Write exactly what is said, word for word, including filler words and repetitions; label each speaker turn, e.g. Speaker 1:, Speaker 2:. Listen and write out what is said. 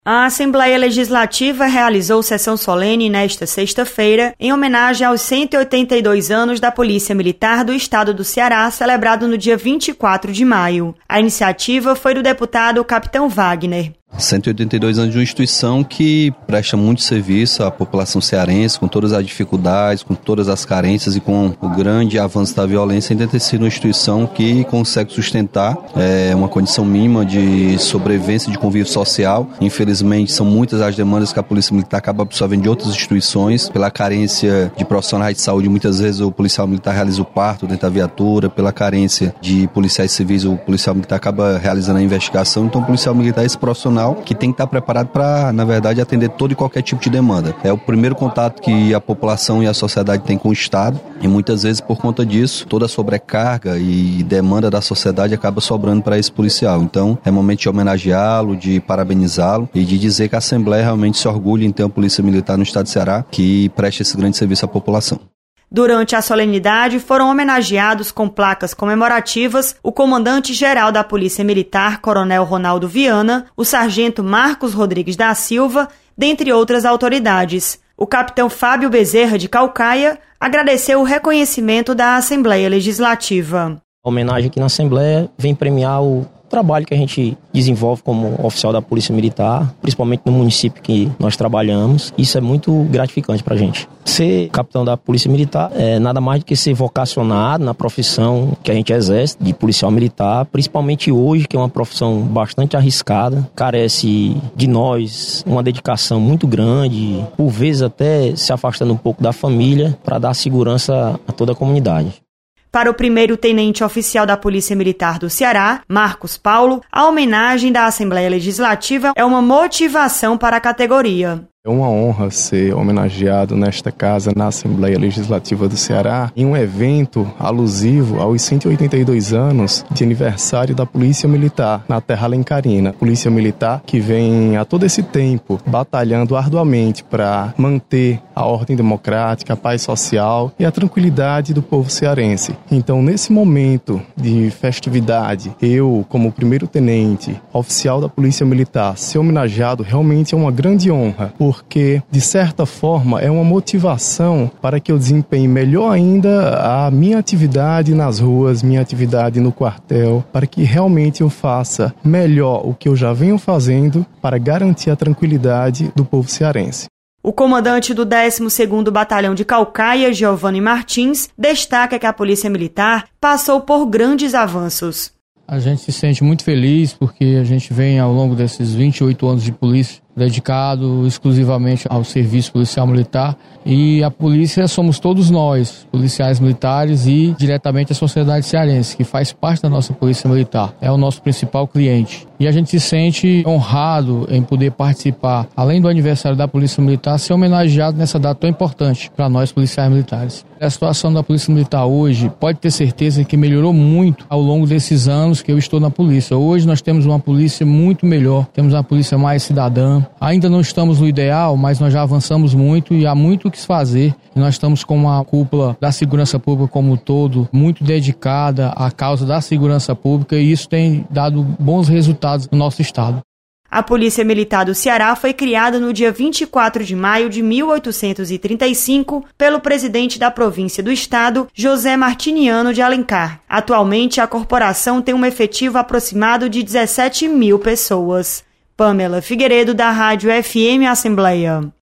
Speaker 1: A Assembleia Legislativa realizou sessão solene nesta sexta-feira em homenagem aos cento e oitenta e dois anos da Polícia Militar do Estado do Ceará, celebrado no dia vinte e quatro de maio. A iniciativa foi do deputado Capitão Wagner.
Speaker 2: cento e oitenta e dois anos de uma instituição que presta muito serviço à população cearense, com todas as dificuldades, com todas as carências e com o grande avanço da violência, ainda ter sido uma instituição que consegue sustentar é, uma condição mínima de sobrevivência, de convívio social. Infelizmente, são muitas as demandas que a Polícia Militar acaba absorvendo de outras instituições, pela carência de profissionais de saúde. Muitas vezes o policial militar realiza o parto dentro da viatura, pela carência de policiais civis, o policial militar acaba realizando a investigação. Então, o policial militar é esse profissional que tem que estar preparado para, na verdade, atender todo e qualquer tipo de demanda. É o primeiro contato que a população e a sociedade tem com o Estado e muitas vezes, por conta disso, toda a sobrecarga e demanda da sociedade acaba sobrando para esse policial. Então, é momento de homenageá-lo, de parabenizá-lo e de dizer que a Assembleia realmente se orgulha em ter uma polícia militar no Estado do Ceará que preste esse grande serviço à população.
Speaker 1: Durante a solenidade, foram homenageados com placas comemorativas o comandante-geral da Polícia Militar, Coronel Ronaldo Viana, o sargento Marcos Rodrigues da Silva, dentre outras autoridades. O capitão Fábio Bezerra de Caucaia agradeceu o reconhecimento da Assembleia Legislativa.
Speaker 3: A homenagem aqui na Assembleia vem premiar o trabalho que a gente desenvolve como oficial da Polícia Militar, principalmente no município que nós trabalhamos. Isso é muito gratificante pra gente. Ser capitão da Polícia Militar é nada mais do que ser vocacionado na profissão que a gente exerce de policial militar, principalmente hoje, que é uma profissão bastante arriscada, carece de nós uma dedicação muito grande, por vezes até se afastando um pouco da família para dar segurança a toda a comunidade.
Speaker 1: Para o primeiro tenente oficial da Polícia Militar do Ceará, Marcos Paulo, a homenagem da Assembleia Legislativa é uma motivação para a categoria.
Speaker 4: É uma honra ser homenageado nesta casa, na Assembleia Legislativa do Ceará, em um evento alusivo aos cento e oitenta e dois anos de aniversário da Polícia Militar na Terra Alencarina. Polícia Militar que vem há todo esse tempo batalhando arduamente para manter a ordem democrática, a paz social e a tranquilidade do povo cearense. Então, nesse momento de festividade, eu, como primeiro tenente oficial da Polícia Militar, ser homenageado realmente é uma grande honra, porque, de certa forma, é uma motivação para que eu desempenhe melhor ainda a minha atividade nas ruas, minha atividade no quartel, para que realmente eu faça melhor o que eu já venho fazendo para garantir a tranquilidade do povo cearense.
Speaker 1: O comandante do décimo segundo Batalhão de Caucaia, Giovanni Martins, destaca que a Polícia Militar passou por grandes avanços.
Speaker 5: A gente se sente muito feliz porque a gente vem ao longo desses vinte e oito anos de polícia dedicado exclusivamente ao serviço policial militar, e a polícia somos todos nós, policiais militares e diretamente a sociedade cearense, que faz parte da nossa polícia militar, é o nosso principal cliente. E a gente se sente honrado em poder participar, além do aniversário da Polícia Militar, ser homenageado nessa data tão importante para nós policiais militares. A situação da Polícia Militar hoje pode ter certeza que melhorou muito ao longo desses anos que eu estou na polícia. Hoje nós temos uma polícia muito melhor, temos uma polícia mais cidadã. Ainda não estamos no ideal, mas nós já avançamos muito e há muito o que se fazer. E nós estamos com uma cúpula da segurança pública como um todo, muito dedicada à causa da segurança pública, e isso tem dado bons resultados no nosso estado.
Speaker 1: A Polícia Militar do Ceará foi criada no dia vinte e quatro de maio de mil oitocentos e trinta e cinco pelo presidente da província do estado, José Martiniano de Alencar. Atualmente, a corporação tem um efetivo aproximado de dezessete mil pessoas. Pamela Figueiredo, da Rádio F M Assembleia.